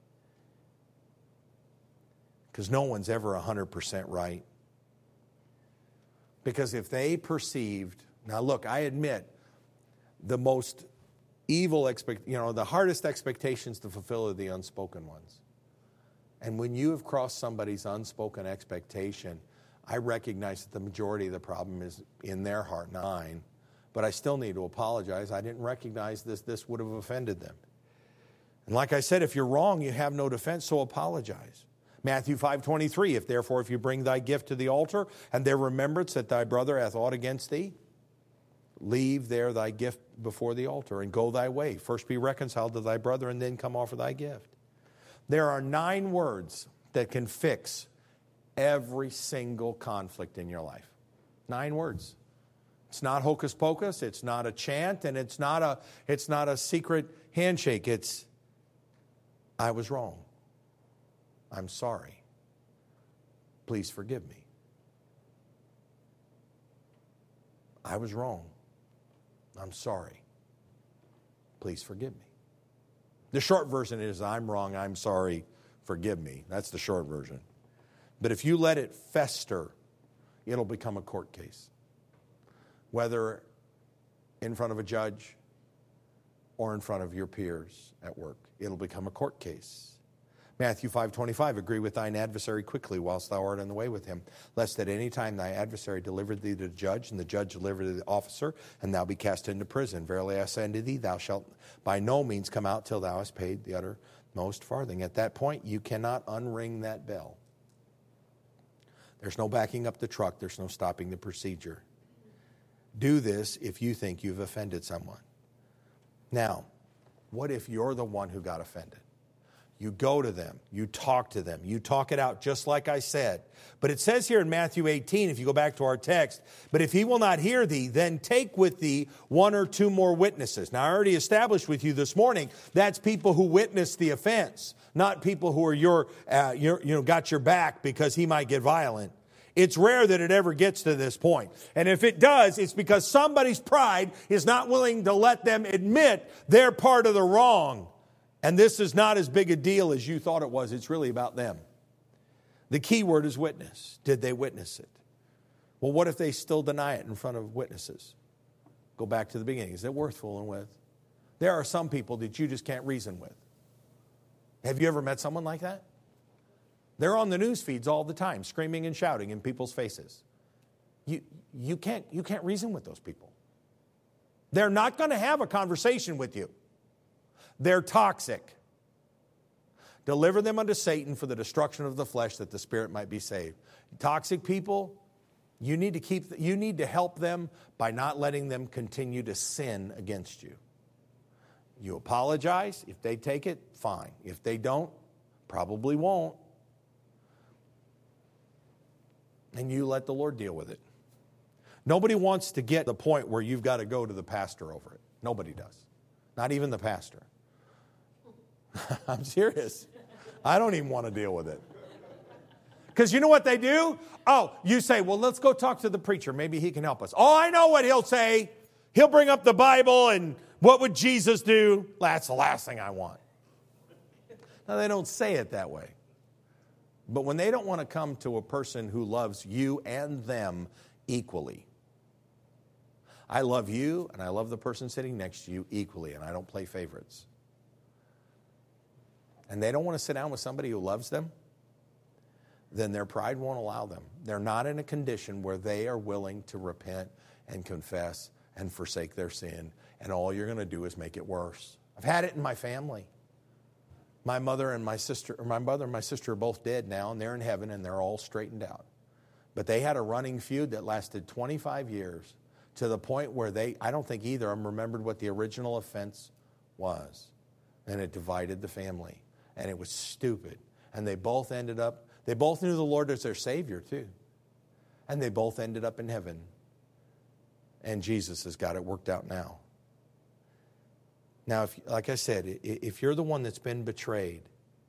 Because no one's ever 100% right. Because if they perceived, now look, I admit, the most evil the hardest expectations to fulfill are the unspoken ones. And when you have crossed somebody's unspoken expectation, I recognize that the majority of the problem is in their heart, not mine. But I still need to apologize. I didn't recognize this would have offended them. And like I said, if you're wrong, you have no defense, so apologize. Matthew 5:23, if you bring thy gift to the altar, and there remembrance that thy brother hath aught against thee, leave there thy gift before the altar, and go thy way. First be reconciled to thy brother, and then come offer thy gift. There are 9 words that can fix every single conflict in your life. 9 words. It's not hocus pocus, it's not a chant, and it's not a secret handshake. It's, I was wrong. I'm sorry. Please forgive me. I was wrong. I'm sorry. Please forgive me. The short version is, I'm wrong, I'm sorry, forgive me. That's the short version. But if you let it fester, it'll become a court case. Whether in front of a judge or in front of your peers at work, it'll become a court case. Matthew 5:25, agree with thine adversary quickly whilst thou art in the way with him, lest at any time thy adversary deliver thee to the judge, and the judge deliver thee to the officer, and thou be cast into prison. Verily I say unto thee, thou shalt by no means come out till thou hast paid the uttermost farthing. At that point, you cannot unring that bell. There's no backing up the truck. There's no stopping the procedure. Do this if you think you've offended someone. Now, what if you're the one who got offended? You go to them, you talk to them, you talk it out just like I said. But it says here in Matthew 18, if you go back to our text, but if he will not hear thee, then take with thee one or two more witnesses. Now I already established with you this morning, that's people who witnessed the offense, not people who are got your back because he might get violent. It's rare that it ever gets to this point. And if it does, it's because somebody's pride is not willing to let them admit they're part of the wrong. And this is not as big a deal as you thought it was. It's really about them. The key word is witness. Did they witness it? Well, what if they still deny it in front of witnesses? Go back to the beginning. Is it worth fooling with? There are some people that you just can't reason with. Have you ever met someone like that? They're on the news feeds all the time, screaming and shouting in people's faces. You can't reason with those people. They're not going to have a conversation with you. They're toxic. Deliver them unto Satan for the destruction of the flesh, that the spirit might be saved. Toxic people, you need to help them by not letting them continue to sin against you. You apologize. If they take it, fine. If they don't, probably won't. And you let the Lord deal with it. Nobody wants to get to the point where you've got to go to the pastor over it. Nobody does. Not even the pastor. I'm serious. I don't even want to deal with it. Because you know what they do? Oh, you say, well, let's go talk to the preacher. Maybe he can help us. Oh, I know what he'll say. He'll bring up the Bible and what would Jesus do? That's the last thing I want. Now, they don't say it that way. But when they don't want to come to a person who loves you and them equally. I love you and I love the person sitting next to you equally, and I don't play favorites. And they don't want to sit down with somebody who loves them, then their pride won't allow them. They're not in a condition where they are willing to repent and confess and forsake their sin, and all you're going to do is make it worse. I've had it in my family. My mother and my sister are both dead now, and they're in heaven, and they're all straightened out. But they had a running feud that lasted 25 years to the point where I don't think either of them remembered what the original offense was. And it divided the family. And it was stupid. And they both knew the Lord as their Savior too. And they both ended up in heaven. And Jesus has got it worked out now. Now, like I said, if you're the one that's been betrayed,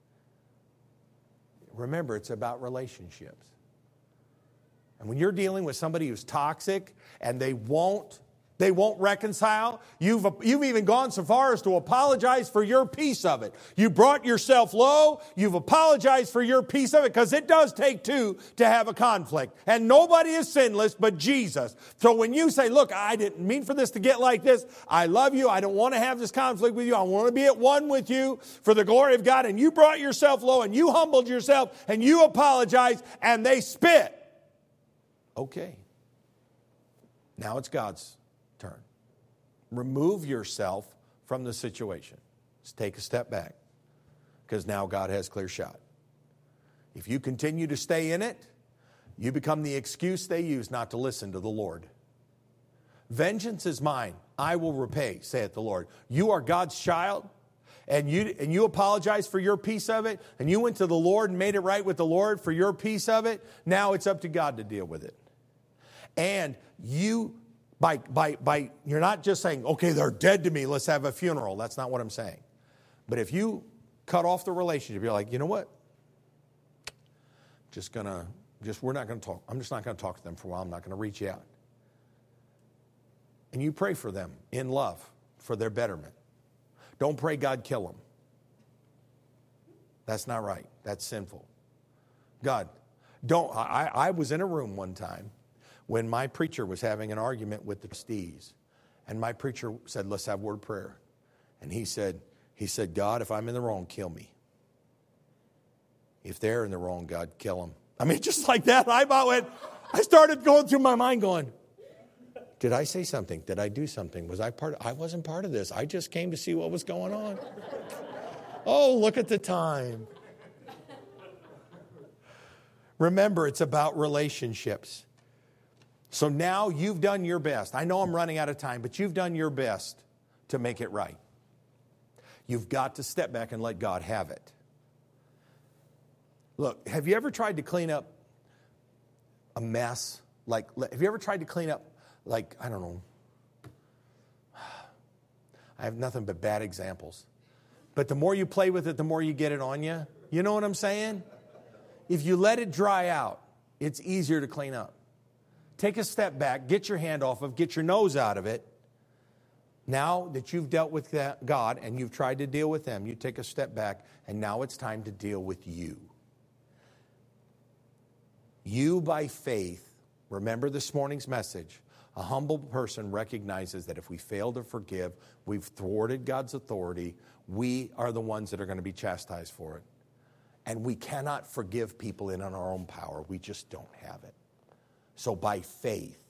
remember, it's about relationships. And when you're dealing with somebody who's toxic and they won't reconcile, you've even gone so far as to apologize for your piece of it. You brought yourself low, you've apologized for your piece of it, because it does take two to have a conflict. And nobody is sinless but Jesus. So when you say, look, I didn't mean for this to get like this, I love you, I don't want to have this conflict with you, I want to be at one with you for the glory of God, and you brought yourself low and you humbled yourself and you apologized and they spit. Okay. Now it's God's turn. Remove yourself from the situation. Just take a step back, because now God has clear shot. If you continue to stay in it, you become the excuse they use not to listen to the Lord. Vengeance is mine, I will repay, saith the Lord. You are God's child, and you apologize for your piece of it, and you went to the Lord and made it right with the Lord for your piece of it. Now it's up to God to deal with it. And you, you're not just saying, okay, they're dead to me, let's have a funeral. That's not what I'm saying. But if you cut off the relationship, you're like, you know what? We're not going to talk. I'm just not going to talk to them for a while. I'm not going to reach out. And you pray for them in love for their betterment. Don't pray God kill them. That's not right. That's sinful. God, don't. I was in a room one time when my preacher was having an argument with the trustees. And my preacher said, let's have word of prayer. And he said, God, if I'm in the wrong, kill me. If they're in the wrong, God, kill them. I mean, just like that, I started going through my mind going, did I say something? Did I do something? I wasn't part of this. I just came to see what was going on. Oh, look at the time. Remember, it's about relationships. So now you've done your best. I know I'm running out of time, but you've done your best to make it right. You've got to step back and let God have it. Look, have you ever tried to clean up a mess? Have you ever tried to clean up, I don't know. I have nothing but bad examples. But the more you play with it, the more you get it on you. You know what I'm saying? If you let it dry out, it's easier to clean up. Take a step back, get your hand off of, get your nose out of it. Now that you've dealt with God and you've tried to deal with them, you take a step back, and now it's time to deal with you. You, by faith, remember this morning's message, a humble person recognizes that if we fail to forgive, we've thwarted God's authority. We are the ones that are going to be chastised for it. And we cannot forgive people in our own power. We just don't have it. So by faith,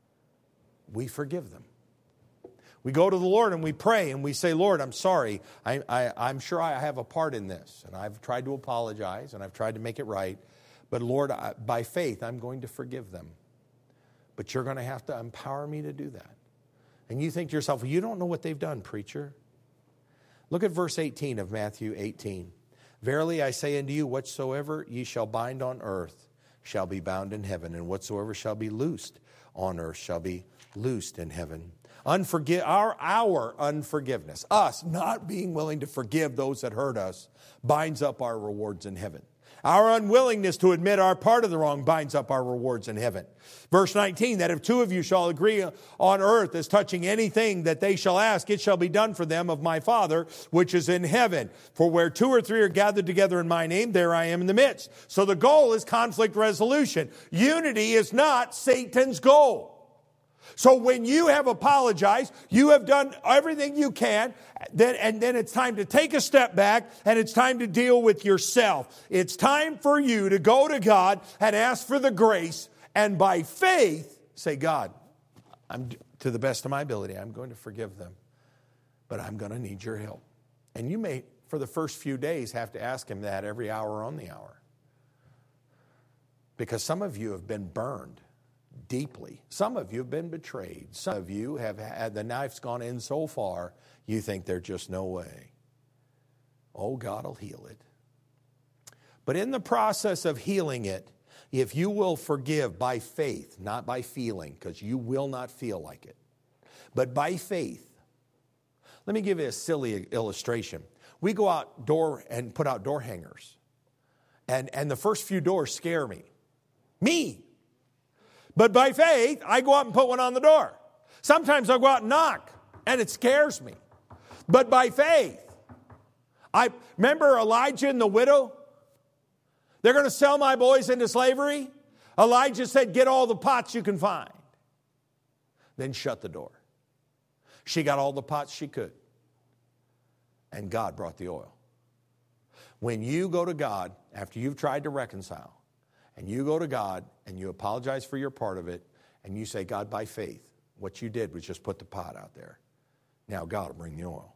we forgive them. We go to the Lord and we pray and we say, Lord, I'm sorry. I'm sure I have a part in this. And I've tried to apologize and I've tried to make it right. But Lord, by faith, I'm going to forgive them. But you're going to have to empower me to do that. And you think to yourself, well, you don't know what they've done, preacher. Look at verse 18 of Matthew 18. Verily I say unto you, whatsoever ye shall bind on earth shall be bound in heaven, and whatsoever shall be loosed on earth shall be loosed in heaven. Our unforgiveness, us not being willing to forgive those that hurt us, binds up our rewards in heaven. Our unwillingness to admit our part of the wrong binds up our rewards in heaven. Verse 19, that if two of you shall agree on earth as touching anything that they shall ask, it shall be done for them of my Father which is in heaven. For where two or three are gathered together in my name, there I am in the midst. So the goal is conflict resolution. Unity is not Satan's goal. So when you have apologized, you have done everything you can, and then it's time to take a step back, and it's time to deal with yourself. It's time for you to go to God and ask for the grace, and by faith, say, God, to the best of my ability, I'm going to forgive them, but I'm going to need your help. And you may, for the first few days, have to ask him that every hour on the hour. Because some of you have been burned deeply. Some of you have been betrayed. Some of you have had the knife's gone in so far, you think there's just no way. Oh, God will heal it. But in the process of healing it, if you will forgive by faith, not by feeling, because you will not feel like it, but by faith. Let me give you a silly illustration. We go outdoor and put out door hangers. And the first few doors scare me. Me. But by faith, I go out and put one on the door. Sometimes I go out and knock, and it scares me. But by faith, I remember Elijah and the widow? They're going to sell my boys into slavery. Elijah said, get all the pots you can find. Then shut the door. She got all the pots she could. And God brought the oil. When you go to God, after you've tried to reconcile, and you go to God and you apologize for your part of it, and you say, God, by faith, what you did was just put the pot out there. Now God will bring the oil.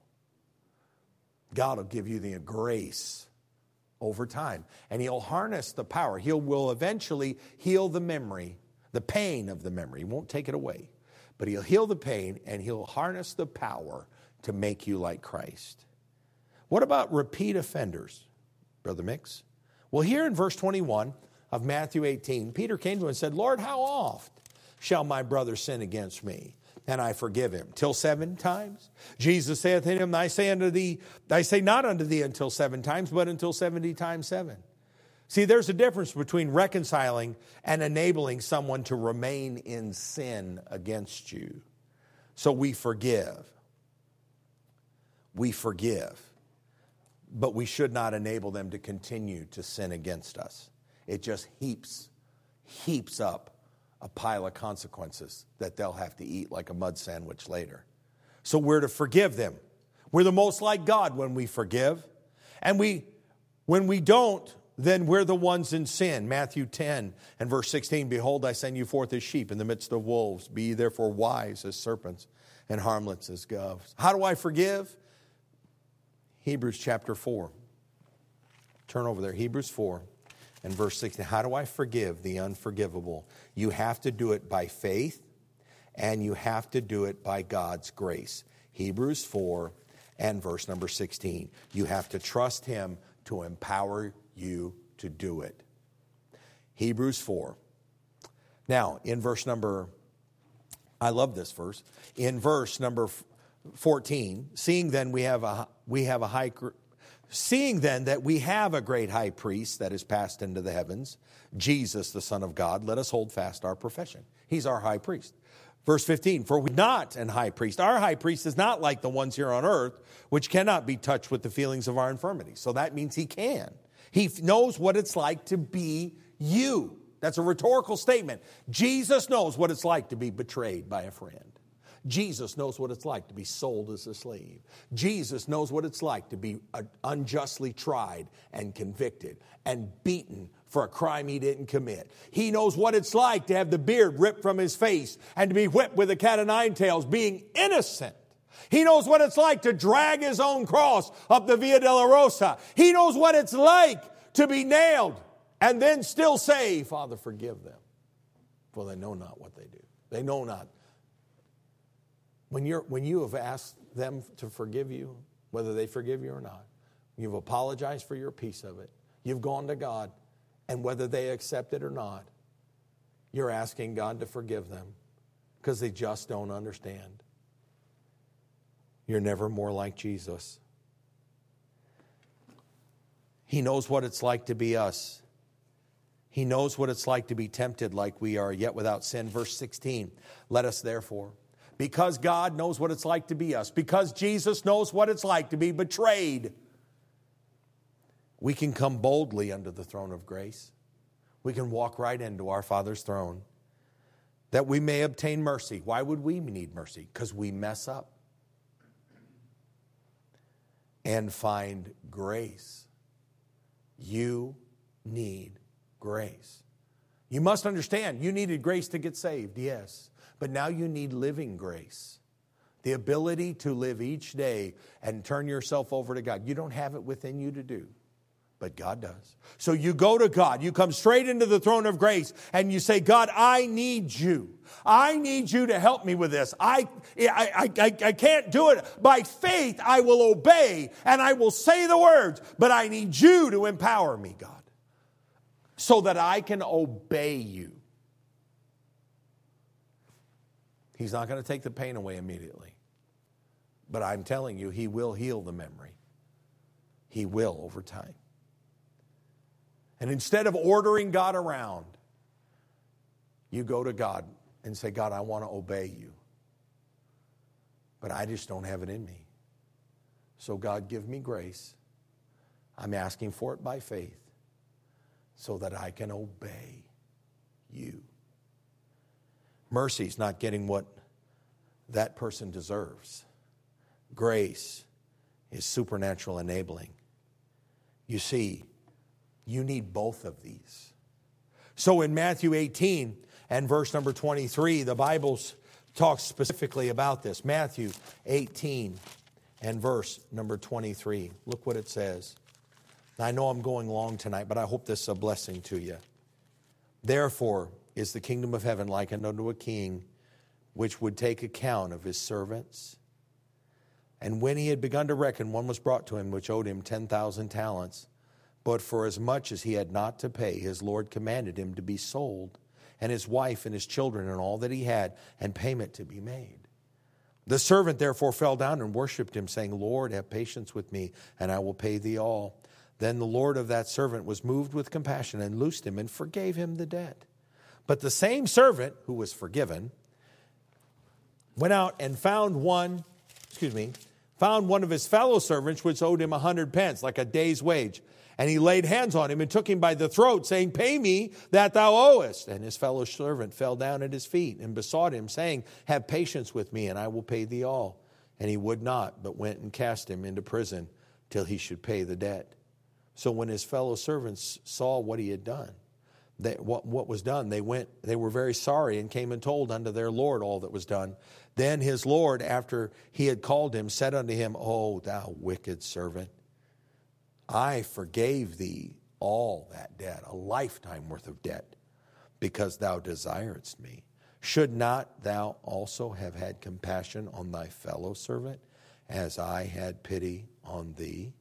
God will give you the grace over time. And he'll harness the power. He will eventually heal the memory, the pain of the memory. He won't take it away. But he'll heal the pain, and he'll harness the power to make you like Christ. What about repeat offenders, Brother Mix? Well, here in verse 21 of Matthew 18, Peter came to him and said, Lord, how oft shall my brother sin against me, and I forgive him? Till 7 times? Jesus saith unto him, I say not unto thee until 7 times, but until 70 times 7. See, there's a difference between reconciling and enabling someone to remain in sin against you. So we forgive. We forgive. but we should not enable them to continue to sin against us. It just heaps up a pile of consequences that they'll have to eat like a mud sandwich later. So we're to forgive them. We're the most like God when we forgive. And when we don't, then we're the ones in sin. Matthew 10 and verse 16, behold, I send you forth as sheep in the midst of wolves. Be ye therefore wise as serpents and harmless as doves. How do I forgive? Hebrews chapter 4. Turn over there. Hebrews 4 and verse 16. How do I forgive the unforgivable? You have to do it by faith, and you have to do it by God's grace. Hebrews 4 and verse number 16. You have to trust Him to empower you to do it. Hebrews 4. Now, in verse number, I love this verse. In verse number 14, seeing then that we have a great high priest that is passed into the heavens, Jesus, the Son of God, let us hold fast our profession. He's our high priest. Verse 15, for we're not an high priest. Our high priest is not like the ones here on earth, which cannot be touched with the feelings of our infirmities. So that means he can. He knows what it's like to be you. That's a rhetorical statement. Jesus knows what it's like to be betrayed by a friend. Jesus knows what it's like to be sold as a slave. Jesus knows what it's like to be unjustly tried and convicted and beaten for a crime he didn't commit. He knows what it's like to have the beard ripped from his face and to be whipped with a cat o' nine tails, being innocent. He knows what it's like to drag his own cross up the Via Dolorosa. He knows what it's like to be nailed and then still say, Father, forgive them, for they know not what they do. They know not. When you have asked them to forgive you, whether they forgive you or not, you've apologized for your piece of it. You've gone to God, and whether they accept it or not, you're asking God to forgive them because they just don't understand. You're never more like Jesus. He knows what it's like to be us. He knows what it's like to be tempted like we are, yet without sin. Verse 16, let us therefore, because God knows what it's like to be us, because Jesus knows what it's like to be betrayed, we can come boldly under the throne of grace. We can walk right into our Father's throne that we may obtain mercy. Why would we need mercy? Because we mess up. And find grace. You need grace. You must understand, you needed grace to get saved, yes. But now you need living grace. The ability to live each day and turn yourself over to God. You don't have it within you to do, but God does. So you go to God. You come straight into the throne of grace and you say, God, I need you. I need you to help me with this. I can't do it. By faith, I will obey and I will say the words, but I need you to empower me, God, so that I can obey you. He's not going to take the pain away immediately. But I'm telling you, He will heal the memory. He will over time. And instead of ordering God around, you go to God and say, God, I want to obey you. But I just don't have it in me. So God, give me grace. I'm asking for it by faith so that I can obey you. Mercy is not getting what that person deserves. Grace is supernatural enabling. You see, you need both of these. So in Matthew 18 and verse number 23, the Bible talks specifically about this. Matthew 18 and verse number 23. Look what it says. I know I'm going long tonight, but I hope this is a blessing to you. Therefore is the kingdom of heaven likened unto a king, which would take account of his servants. And when he had begun to reckon, one was brought to him which owed him 10,000 talents. But for as much as he had not to pay, his Lord commanded him to be sold, and his wife and his children and all that he had, and payment to be made. The servant therefore fell down and worshipped him, saying, Lord, have patience with me, and I will pay thee all. Then the Lord of that servant was moved with compassion and loosed him and forgave him the debt. But the same servant who was forgiven went out and found found one of his fellow servants which owed him 100 pence, like a day's wage. And he laid hands on him and took him by the throat, saying, Pay me that thou owest. And his fellow servant fell down at his feet and besought him, saying, Have patience with me, and I will pay thee all. And he would not, but went and cast him into prison till he should pay the debt. So when his fellow servants saw what he had done, what was done, they were very sorry and came and told unto their Lord all that was done. Then his Lord, after he had called him, said unto him, O thou wicked servant, I forgave thee all that debt, a lifetime worth of debt, because thou desiredst me. Should not thou also have had compassion on thy fellow servant, as I had pity on thee?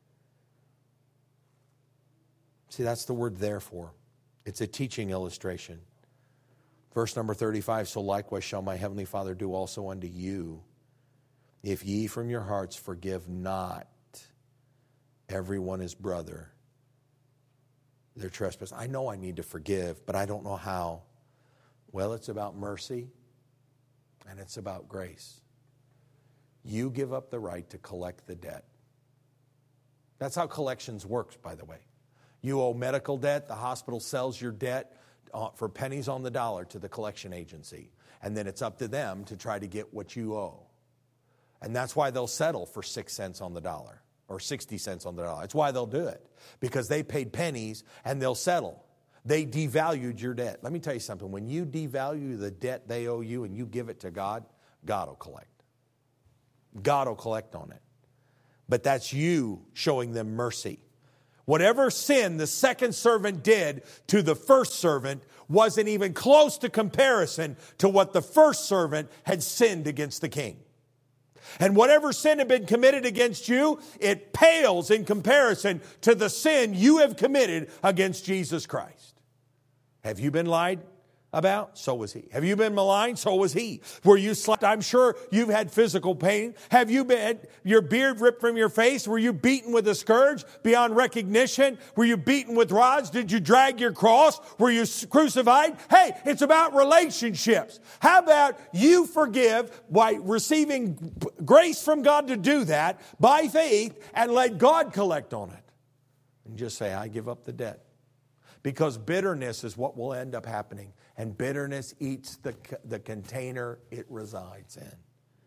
See, that's the word therefore. It's a teaching illustration. Verse number 35, So likewise shall my heavenly Father do also unto you, if ye from your hearts forgive not everyone his brother their trespass. I know I need to forgive, but I don't know how. Well, it's about mercy and it's about grace. You give up the right to collect the debt. That's how collections works, by the way. You owe medical debt, the hospital sells your debt for pennies on the dollar to the collection agency. And then it's up to them to try to get what you owe. And that's why they'll settle for 6 cents on the dollar or 60 cents on the dollar. That's why they'll do it. Because they paid pennies and they'll settle. They devalued your debt. Let me tell you something. When you devalue the debt they owe you and you give it to God, God will collect. God will collect on it. But that's you showing them mercy. Whatever sin the second servant did to the first servant wasn't even close to comparison to what the first servant had sinned against the king. And whatever sin had been committed against you, it pales in comparison to the sin you have committed against Jesus Christ. Have you been lied about? So was he. Have you been maligned? So was he. Were you slapped? I'm sure you've had physical pain. Have you been your beard ripped from your face? Were you beaten with a scourge beyond recognition? Were you beaten with rods? Did you drag your cross? Were you crucified? Hey, it's about relationships. How about you forgive by receiving grace from God to do that by faith and let God collect on it? And just say, I give up the debt. Because bitterness is what will end up happening. And bitterness eats the container it resides in.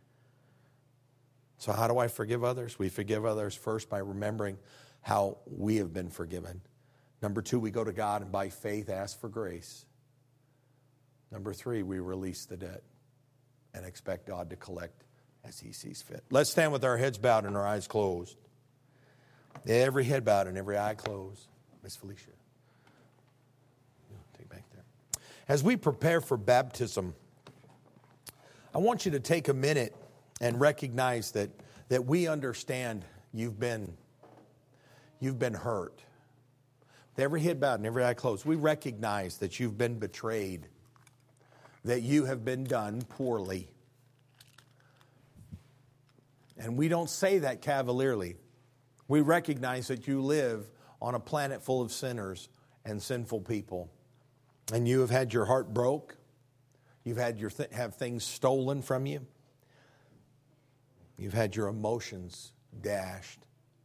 So how do I forgive others? We forgive others first by remembering how we have been forgiven. Number 2, we go to God and by faith ask for grace. Number 3, we release the debt and expect God to collect as he sees fit. Let's stand with our heads bowed and our eyes closed. Every head bowed and every eye closed. Miss Felicia. As we prepare for baptism, I want you to take a minute and recognize that we understand you've been hurt. With every head bowed and every eye closed, we recognize that you've been betrayed, that you have been done poorly. And we don't say that cavalierly. We recognize that you live on a planet full of sinners and sinful people. And you have had your heart broke. You've had have things stolen from you. You've had your emotions dashed.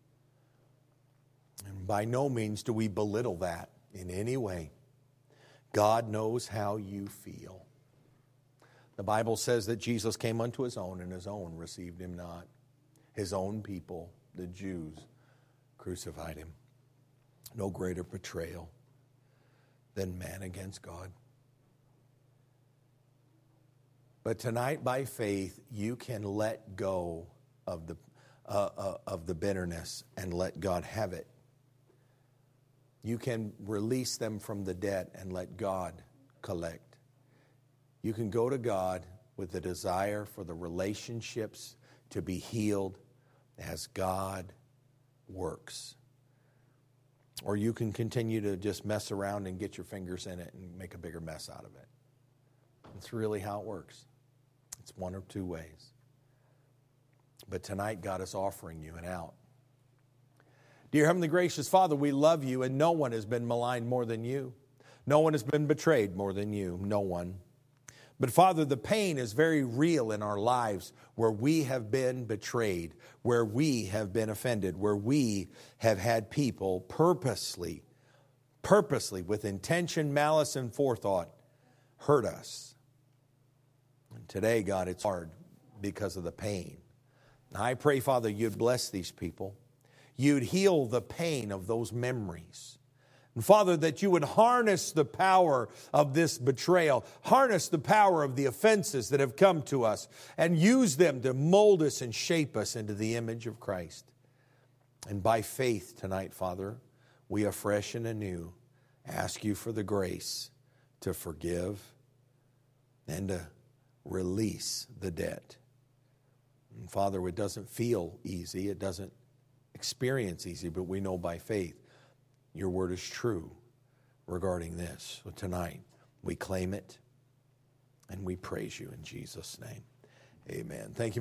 And by no means do we belittle that in any way. God knows how you feel. The Bible says that Jesus came unto his own, and his own received him not. His own people, the Jews, crucified him. No greater betrayal than man against God. But tonight, by faith, you can let go of the bitterness and let God have it. You can release them from the debt and let God collect. You can go to God with the desire for the relationships to be healed as God works. Or you can continue to just mess around and get your fingers in it and make a bigger mess out of it. That's really how it works. It's one of two ways. But tonight, God is offering you an out. Dear Heavenly Gracious Father, we love you, and no one has been maligned more than you. No one has been betrayed more than you. No one. But Father, the pain is very real in our lives where we have been betrayed, where we have been offended, where we have had people purposely, with intention, malice, and forethought, hurt us. And today, God, it's hard because of the pain. Now, I pray, Father, you'd bless these people. You'd heal the pain of those memories. And Father, that you would harness the power of this betrayal, harness the power of the offenses that have come to us, and use them to mold us and shape us into the image of Christ. And by faith tonight, Father, we afresh and anew ask you for the grace to forgive and to release the debt. And Father, it doesn't feel easy, it doesn't experience easy, but we know by faith your word is true regarding this. So tonight, we claim it and we praise you in Jesus' name. Amen. Thank you.